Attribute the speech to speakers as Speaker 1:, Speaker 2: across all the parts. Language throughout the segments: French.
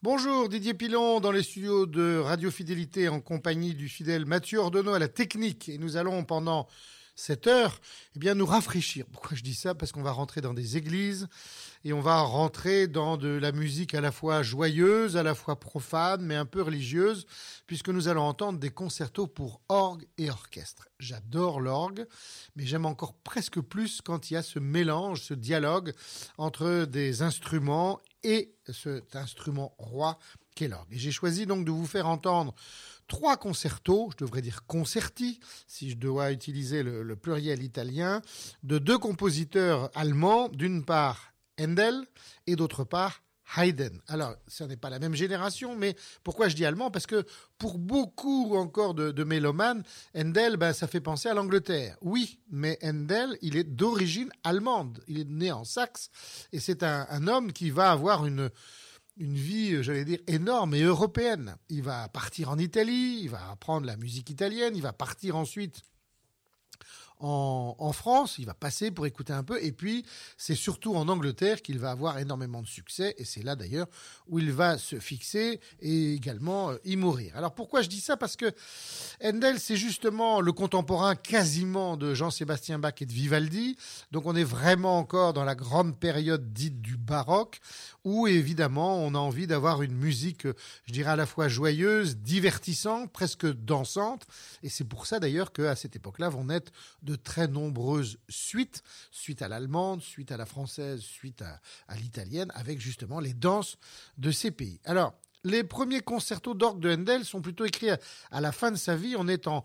Speaker 1: Bonjour, Didier Pilon dans les studios de Radio Fidélité en compagnie du fidèle Mathieu Ordonneau à la technique. Et nous allons pendant cette heure nous rafraîchir. Pourquoi je dis ça? Parce qu'on va rentrer dans des églises et on va rentrer dans de la musique à la fois joyeuse, à la fois profane, mais un peu religieuse, puisque nous allons entendre des concertos pour orgue et orchestre. J'adore l'orgue, mais j'aime encore presque plus quand il y a ce mélange, ce dialogue entre des instruments et cet instrument roi qu'est l'orgue. Et j'ai choisi donc de vous faire entendre 3 concertos, je devrais dire concerti, si je dois utiliser le pluriel italien, de 2 compositeurs allemands, d'une part Handel et d'autre part Haydn. Alors, ce n'est pas la même génération, mais pourquoi je dis allemand? Parce que pour beaucoup encore de mélomanes, Handel, ça fait penser à l'Angleterre. Oui, mais Handel, il est d'origine allemande. Il est né en Saxe et c'est un homme qui va avoir une vie, j'allais dire, énorme et européenne. Il va partir en Italie, il va apprendre la musique italienne, il va partir ensuite en France, il va passer pour écouter un peu, et puis c'est surtout en Angleterre qu'il va avoir énormément de succès, et c'est là d'ailleurs où il va se fixer et également y mourir. Alors pourquoi je dis ça? Parce que Handel, c'est justement le contemporain quasiment de Jean-Sébastien Bach et de Vivaldi, donc on est vraiment encore dans la grande période dite du baroque, où évidemment on a envie d'avoir une musique, je dirais à la fois joyeuse, divertissante, presque dansante, et c'est pour ça d'ailleurs qu'à cette époque-là vont naître de très nombreuses suites à l'allemande, suite à la française, suite à l'italienne, avec justement les danses de ces pays. Alors, les premiers concertos d'orgue de Handel sont plutôt écrits à la fin de sa vie, on est en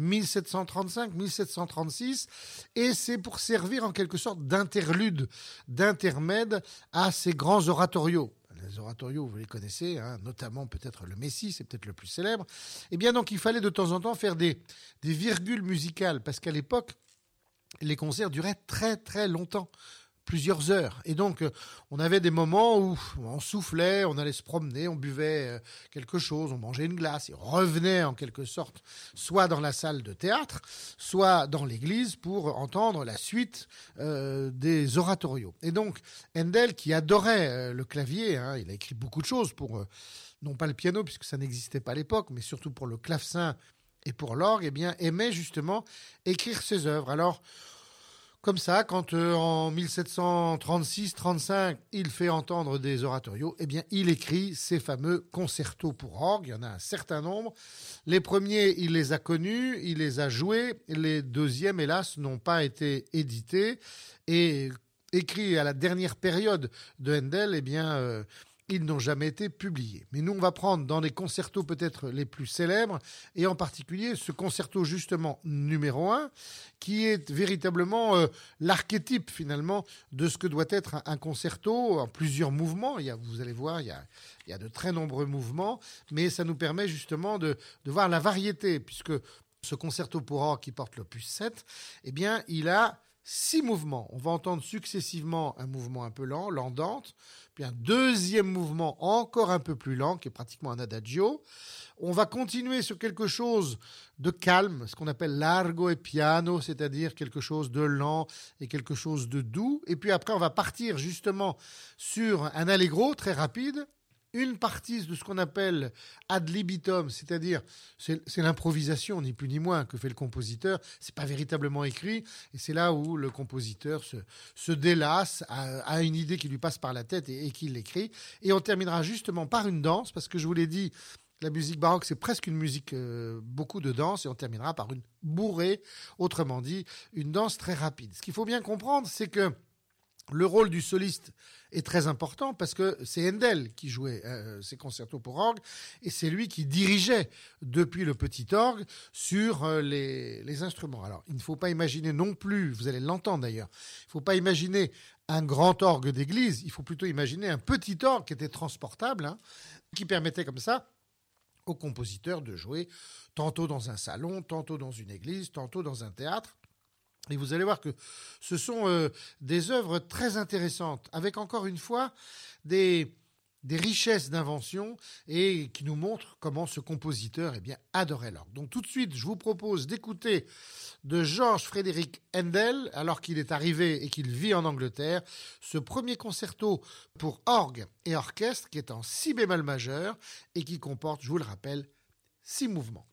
Speaker 1: 1735-1736, et c'est pour servir en quelque sorte d'interlude, d'intermède à ces grands oratorios. Les oratorios, vous les connaissez, notamment peut-être le Messie, c'est peut-être le plus célèbre. Eh bien donc il fallait de temps en temps faire des virgules musicales, parce qu'à l'époque, les concerts duraient très très longtemps, plusieurs heures. Et donc on avait des moments où on soufflait, on allait se promener, on buvait quelque chose, on mangeait une glace, et on revenait en quelque sorte soit dans la salle de théâtre, soit dans l'église pour entendre la suite des oratorios. Et donc Handel, qui adorait le clavier, il a écrit beaucoup de choses pour, non pas le piano puisque ça n'existait pas à l'époque, mais surtout pour le clavecin et pour l'orgue, aimait justement écrire ses œuvres. Alors, comme ça, quand en 1736-35, il fait entendre des oratorios, il écrit ces fameux concertos pour orgue. Il y en a un certain nombre. Les premiers, il les a connus, il les a joués. Les deuxièmes, hélas, n'ont pas été édités. Et écrits à la dernière période de Handel, ils n'ont jamais été publiés. Mais nous, on va prendre dans les concertos peut-être les plus célèbres, et en particulier ce concerto justement numéro 1, qui est véritablement l'archétype finalement de ce que doit être un concerto en plusieurs mouvements. Vous allez voir, il y a de très nombreux mouvements, mais ça nous permet justement de voir la variété, puisque ce concerto pour orgue qui porte l'opus 7, il a 6 mouvements. On va entendre successivement un mouvement un peu lent, l'andante, puis un deuxième mouvement encore un peu plus lent, qui est pratiquement un adagio. On va continuer sur quelque chose de calme, ce qu'on appelle largo et piano, c'est-à-dire quelque chose de lent et quelque chose de doux. Et puis après, on va partir justement sur un allegro très rapide, une partie de ce qu'on appelle ad libitum, c'est-à-dire c'est l'improvisation, ni plus ni moins, que fait le compositeur. C'est pas véritablement écrit, et c'est là où le compositeur se délasse, a une idée qui lui passe par la tête et qu'il l'écrit. Et on terminera justement par une danse, parce que je vous l'ai dit, la musique baroque, c'est presque une musique, beaucoup de danse, et on terminera par une bourrée, autrement dit, une danse très rapide. Ce qu'il faut bien comprendre, c'est que le rôle du soliste est très important parce que c'est Handel qui jouait ces concertos pour orgue, et c'est lui qui dirigeait depuis le petit orgue sur les instruments. Alors, il ne faut pas imaginer non plus, vous allez l'entendre d'ailleurs, il ne faut pas imaginer un grand orgue d'église, il faut plutôt imaginer un petit orgue qui était transportable, qui permettait comme ça au compositeur de jouer tantôt dans un salon, tantôt dans une église, tantôt dans un théâtre. Et vous allez voir que ce sont des œuvres très intéressantes, avec encore une fois des des richesses d'invention et qui nous montre comment ce compositeur adorait l'orgue. Donc tout de suite, je vous propose d'écouter de George Frédéric Handel, alors qu'il est arrivé et qu'il vit en Angleterre, ce premier concerto pour orgue et orchestre qui est en si bémol majeur et qui comporte, je vous le rappelle, 6 mouvements.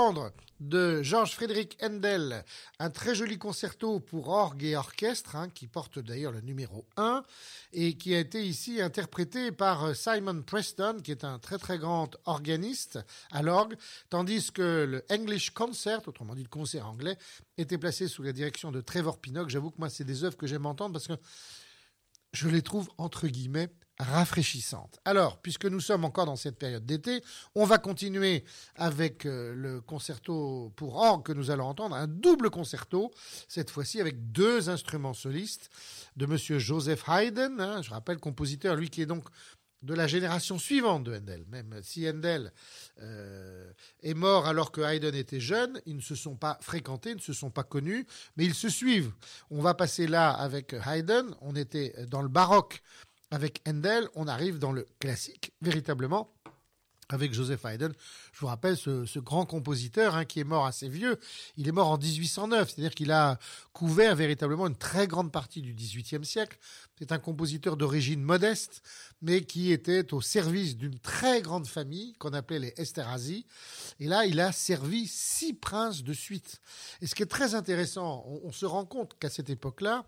Speaker 1: entendre de Georg Friedrich Händel un très joli concerto pour orgue et orchestre, qui porte d'ailleurs le numéro 1 et qui a été ici interprété par Simon Preston, qui est un très très grand organiste à l'orgue, tandis que le English Concert, autrement dit le concert anglais, était placé sous la direction de Trevor Pinnock. J'avoue que moi, c'est des œuvres que j'aime entendre parce que je les trouve, entre guillemets, rafraîchissantes. Alors, puisque nous sommes encore dans cette période d'été, on va continuer avec le concerto pour orgue que nous allons entendre, un double concerto, cette fois-ci avec 2 instruments solistes de monsieur Joseph Haydn, je rappelle, compositeur, lui qui est donc de la génération suivante de Händel. Même si Händel est mort alors que Haydn était jeune, ils ne se sont pas fréquentés, ils ne se sont pas connus, mais ils se suivent. On va passer là avec Haydn, on était dans le baroque avec Händel, on arrive dans le classique, véritablement, avec Joseph Haydn. Je vous rappelle ce grand compositeur qui est mort assez vieux. Il est mort en 1809, c'est-à-dire qu'il a couvert véritablement une très grande partie du XVIIIe siècle. C'est un compositeur d'origine modeste, mais qui était au service d'une très grande famille qu'on appelait les Esterházy. Et là, il a servi 6 princes de suite. Et ce qui est très intéressant, on se rend compte qu'à cette époque-là,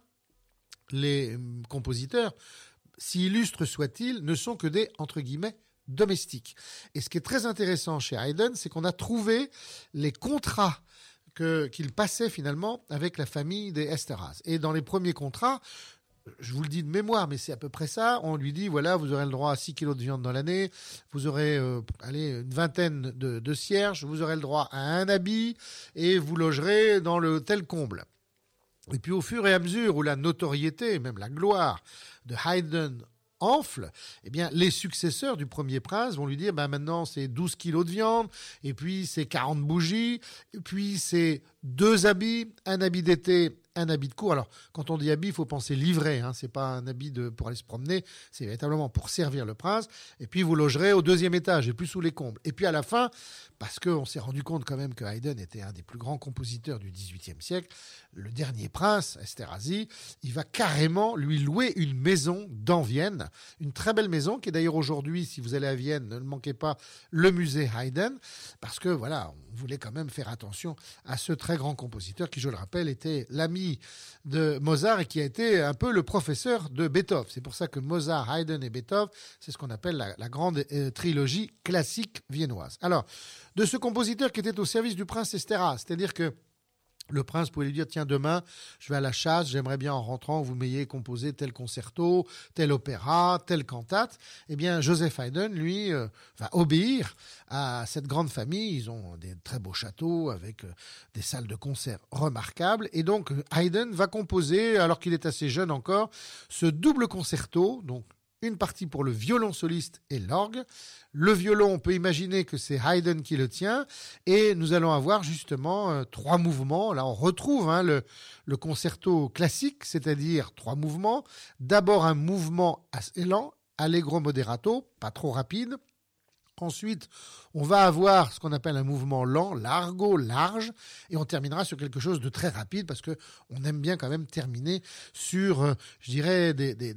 Speaker 1: les compositeurs, si illustres soient-ils, ne sont que des, entre guillemets, domestiques. Et ce qui est très intéressant chez Haydn, c'est qu'on a trouvé les contrats qu'il passait finalement avec la famille des Esterházy. Et dans les premiers contrats, je vous le dis de mémoire, mais c'est à peu près ça, on lui dit, voilà, vous aurez le droit à 6 kilos de viande dans l'année, vous aurez une vingtaine de cierges, vous aurez le droit à un habit, et vous logerez dans le tel comble. Et puis au fur et à mesure où la notoriété, même la gloire de Haydn enfle, eh bien, les successeurs du premier prince vont lui dire, maintenant c'est 12 kilos de viande, et puis c'est 40 bougies, et puis c'est 2 habits, un habit d'été, un habit de cour. Alors, quand on dit habit, il faut penser livret, c'est pas un habit pour aller se promener, c'est véritablement pour servir le prince, et puis vous logerez au 2e étage, et plus sous les combles. Et puis à la fin, parce qu'on s'est rendu compte quand même que Haydn était un des plus grands compositeurs du XVIIIe siècle, le dernier prince, Esterházy, il va carrément lui louer une maison dans Vienne, une très belle maison qui est d'ailleurs aujourd'hui, si vous allez à Vienne, ne manquez pas le musée Haydn, parce que voilà, on voulait quand même faire attention à ce très grand compositeur qui, je le rappelle, était l'ami de Mozart et qui a été un peu le professeur de Beethoven. C'est pour ça que Mozart, Haydn et Beethoven, c'est ce qu'on appelle la grande trilogie classique viennoise. Alors, de ce compositeur qui était au service du prince Esterházy, c'est-à-dire que le prince pouvait lui dire, tiens, demain, je vais à la chasse, j'aimerais bien en rentrant, vous m'ayez composé tel concerto, tel opéra, telle cantate. Eh bien, Joseph Haydn, lui, va obéir à cette grande famille. Ils ont des très beaux châteaux avec des salles de concert remarquables. Et donc, Haydn va composer, alors qu'il est assez jeune encore, ce double concerto, donc une partie pour le violon soliste et l'orgue. Le violon, on peut imaginer que c'est Haydn qui le tient, et nous allons avoir justement 3 mouvements. Là, on retrouve le concerto classique, c'est-à-dire 3 mouvements. D'abord, un mouvement assez lent, allegro moderato, pas trop rapide. Ensuite, on va avoir ce qu'on appelle un mouvement lent, largo, large, et on terminera sur quelque chose de très rapide parce que on aime bien quand même terminer sur, je dirais,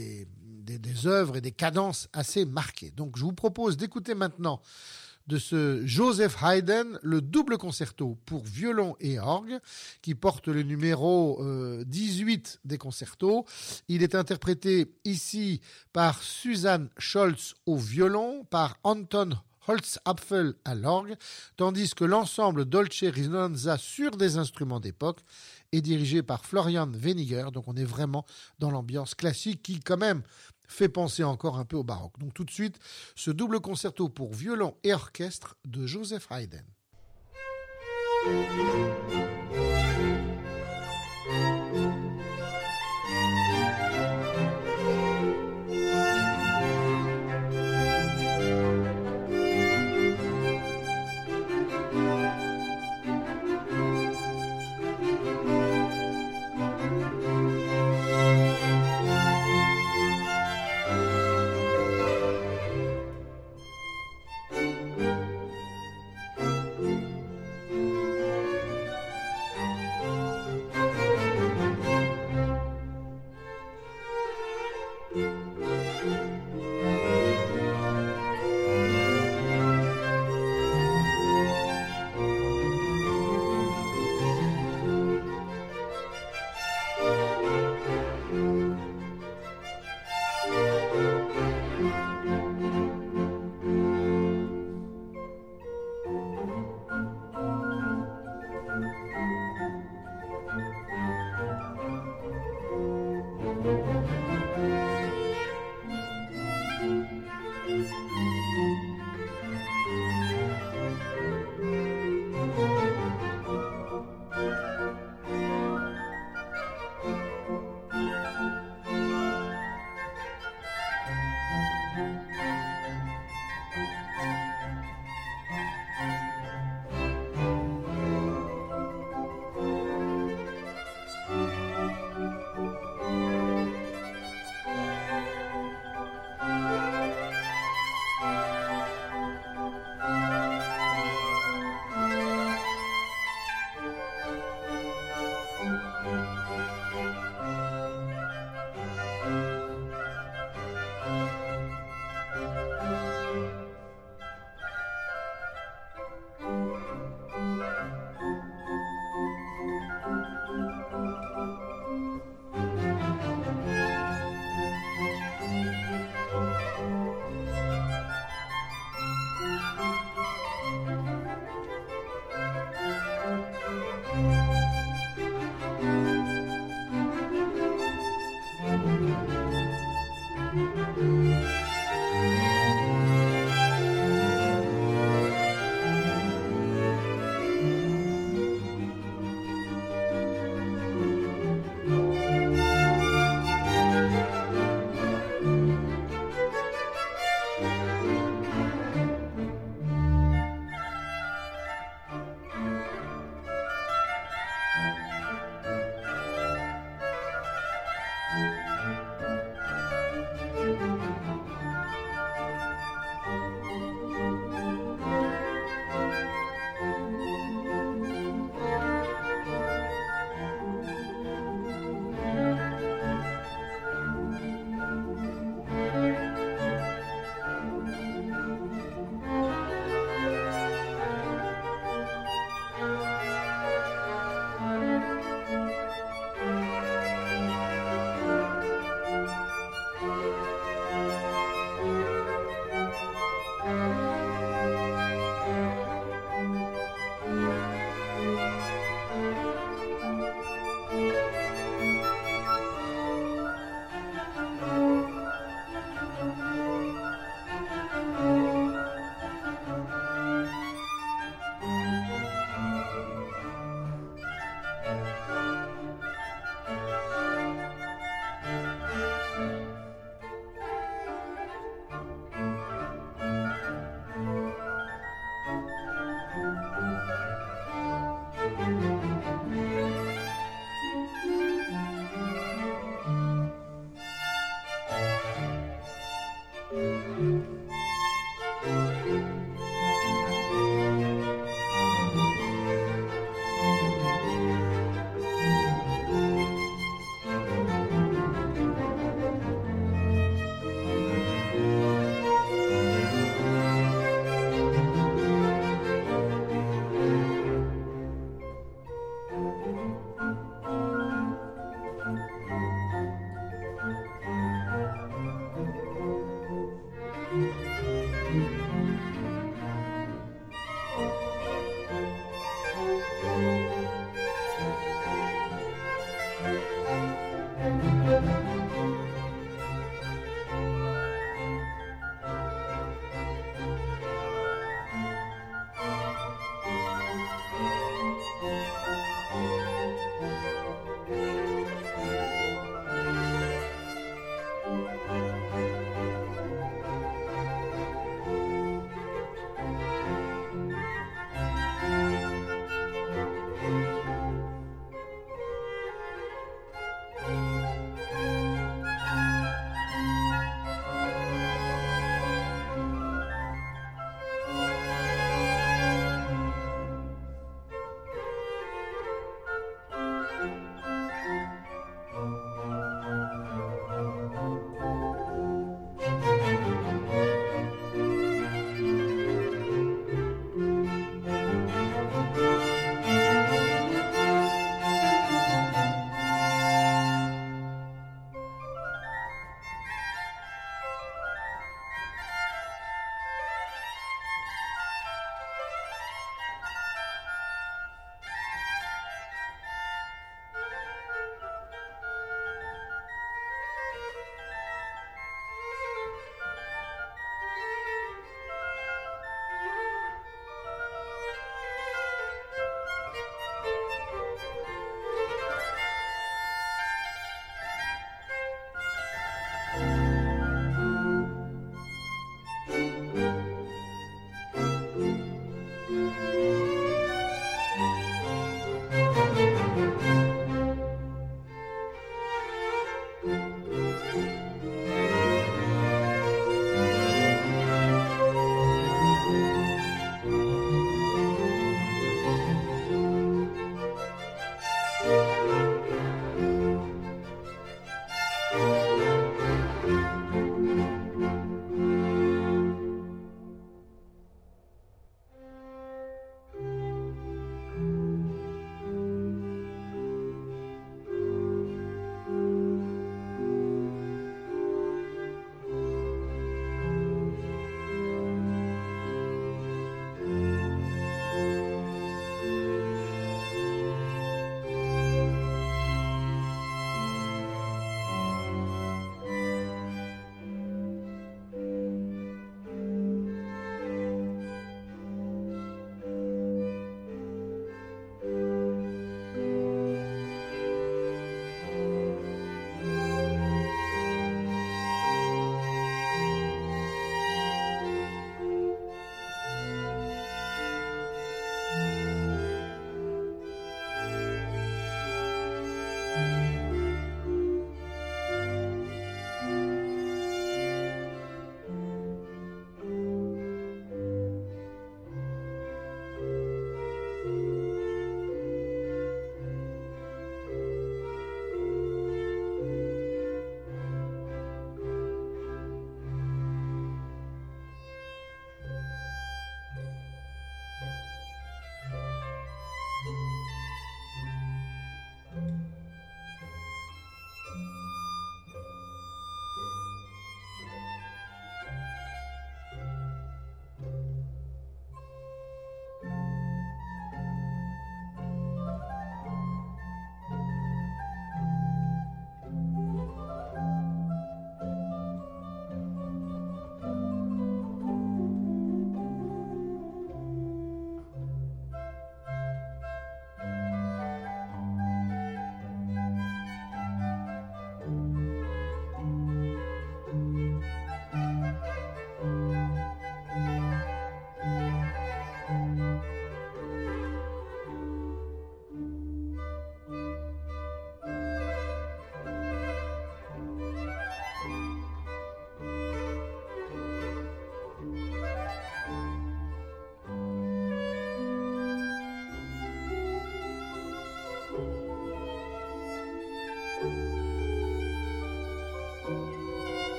Speaker 1: des œuvres et des cadences assez marquées. Donc, je vous propose d'écouter maintenant de ce Joseph Haydn, le double concerto pour violon et orgue, qui porte le numéro 18 des concertos. Il est interprété ici par Susanne Scholz au violon, par Anton Holzapfel à l'orgue, tandis que l'ensemble Dolce Risonanza sur des instruments d'époque est dirigé par Florian Weniger. Donc on est vraiment dans l'ambiance classique qui quand même fait penser encore un peu au baroque. Donc tout de suite, ce double concerto pour violon et orchestre de Joseph Haydn.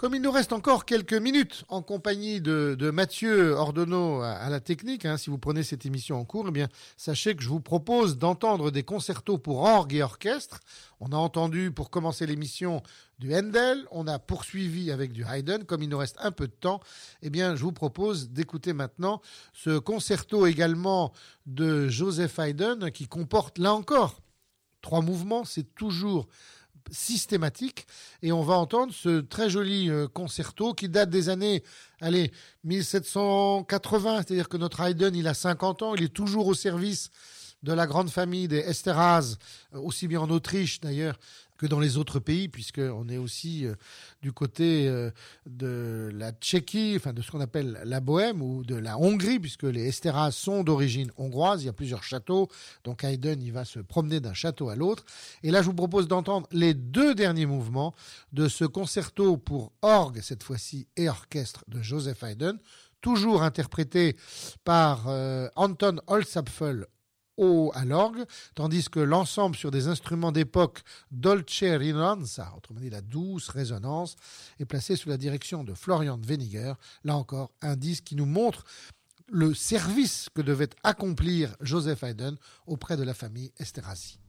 Speaker 1: Comme il nous reste encore quelques minutes en compagnie de Mathieu Ordonneau à la technique, si vous prenez cette émission en cours, eh bien, sachez que je vous propose d'entendre des concertos pour orgue et orchestre. On a entendu pour commencer l'émission du Handel, on a poursuivi avec du Haydn. Comme il nous reste un peu de temps, eh bien, je vous propose d'écouter maintenant ce concerto également de Joseph Haydn qui comporte là encore 3 mouvements, c'est toujours systématique, et on va entendre ce très joli concerto qui date des années 1780, c'est-à-dire que notre Haydn il a 50 ans, il est toujours au service de la grande famille des Esterházy, aussi bien en Autriche d'ailleurs que dans les autres pays, puisqu'on est aussi du côté de la Tchéquie, enfin de ce qu'on appelle la Bohème, ou de la Hongrie, puisque les Esterházy sont d'origine hongroise, il y a plusieurs châteaux, donc Haydn il va se promener d'un château à l'autre. Et là je vous propose d'entendre les 2 derniers mouvements de ce concerto pour orgue, cette fois-ci, et orchestre de Joseph Haydn, toujours interprété par Anton Holzapfel à l'orgue, tandis que l'ensemble sur des instruments d'époque Dolce Risonanza, autrement dit la douce résonance, est placé sous la direction de Florian Weniger. Là encore, un disque qui nous montre le service que devait accomplir Joseph Haydn auprès de la famille Esterházy.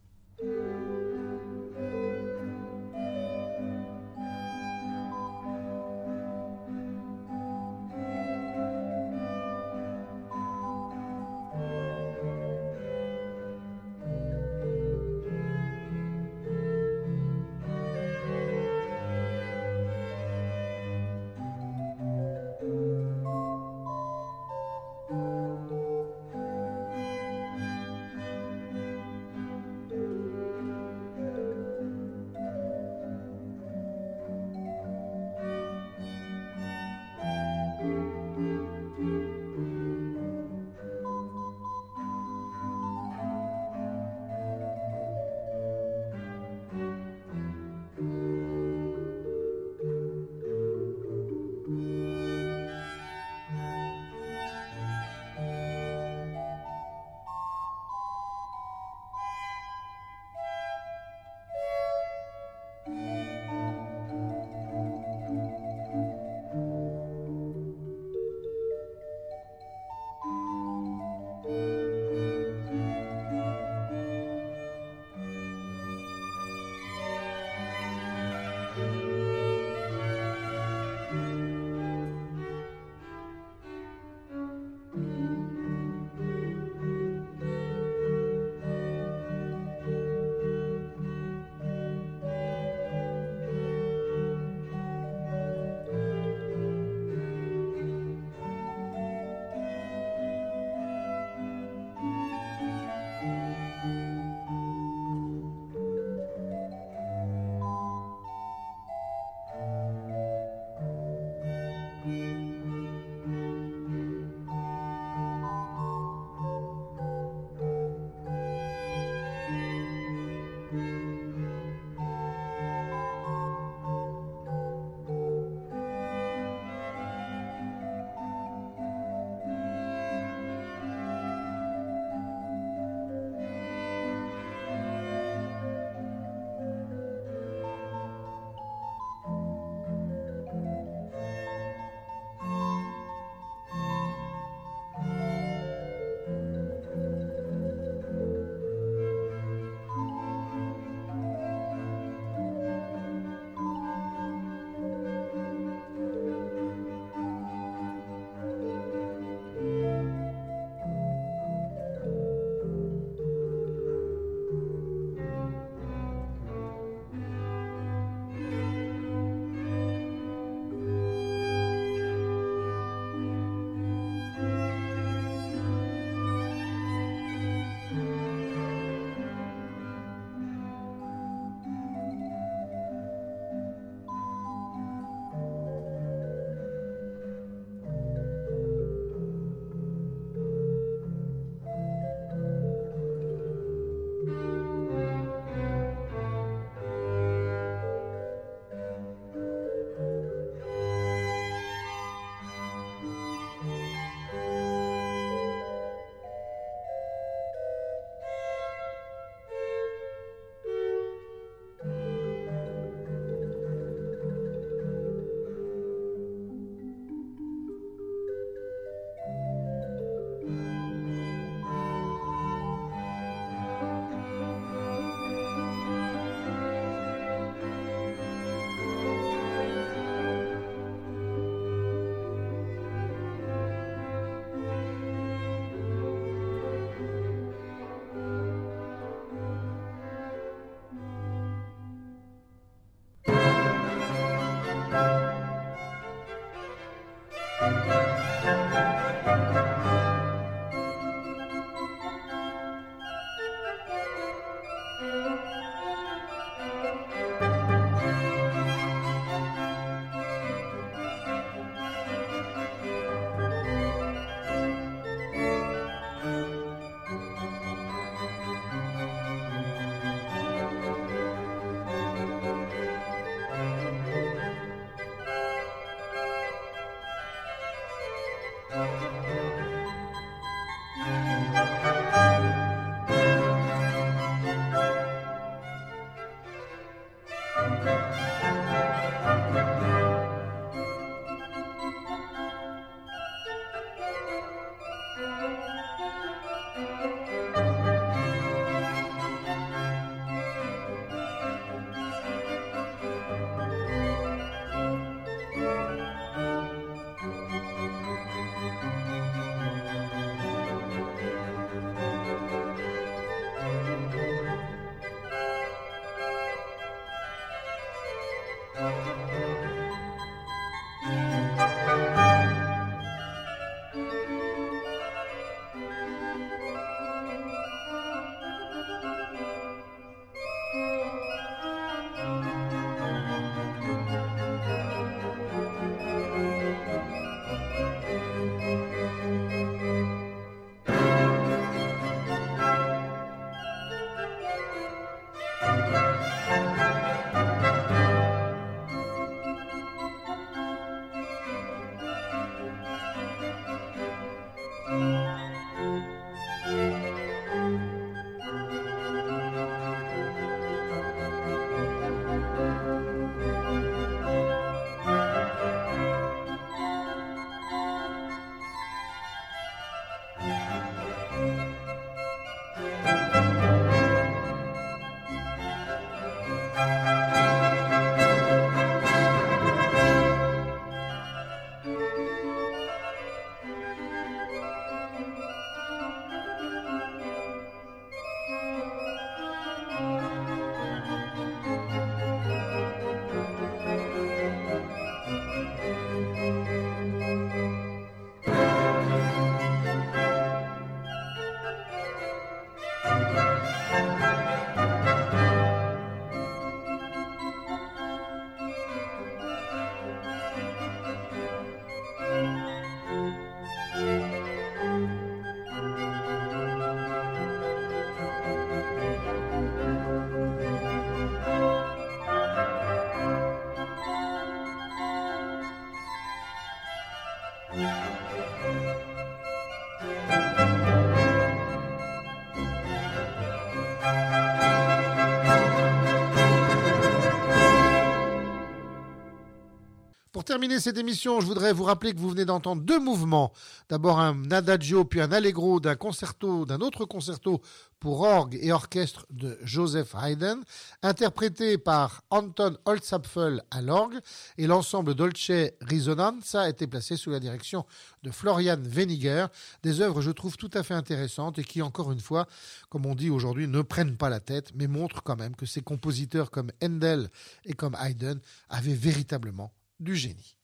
Speaker 1: Pour terminer cette émission, je voudrais vous rappeler que vous venez d'entendre deux mouvements. D'abord un adagio, puis un allegro d'un autre concerto pour orgue et orchestre de Joseph Haydn, interprété par Anton Holzapfel à l'orgue, et l'ensemble Dolce Risonanza a été placé sous la direction de Florian Weniger. Des œuvres, je trouve, tout à fait intéressantes et qui, encore une fois, comme on dit aujourd'hui, ne prennent pas la tête, mais montrent quand même que ces compositeurs comme Handel et comme Haydn avaient véritablement du génie.